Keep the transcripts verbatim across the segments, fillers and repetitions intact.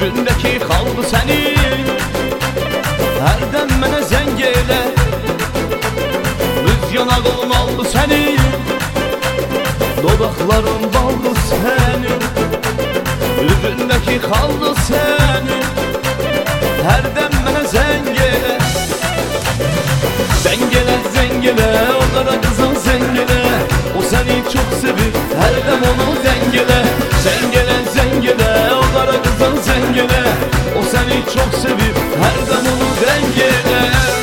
Üzündəki xaldı səni hərdən mənə zəng elə. Üz yanağın aldı səni, dodaqların baldı səni. Üzündəki xaldı səni hərdən mənə zəng elə. Zəng elə, zəng elə, o qara qızın zəng elə. O səni çox sevir, hərdən onu zəng elə. Zəng elə, zəng elə, o qara qızın zəng elə. O səni çox sevir, hərdən onu zəng elə.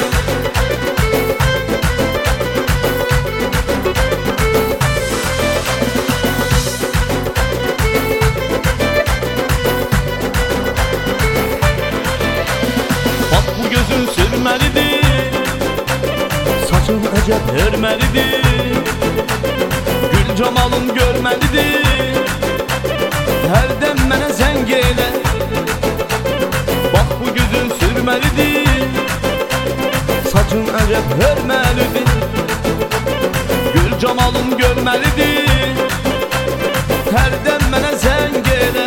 Bax bu gözün sürməlidir, saçın əcəb hörməlidir, gül camalın görməlidir, hərdən mənə zəng elə. Bax bu gözün sürməlidir, saçın əcəb hörməlidir, gül camalın görməlidir, hərdən mənə zəng elə.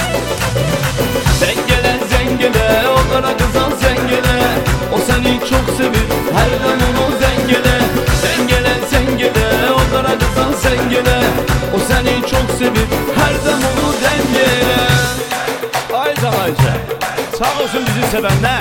Zəng elə, zəng elə, o qara qıza zəng elə. O səni çox sevir, hərdən onu zəng elə. Zəng elə, zəng elə, o qara qıza zəng elə. O səni çox sevir, hərdən onu zəng elə. Ayca ayca, sağ olsun bizi sevənlər.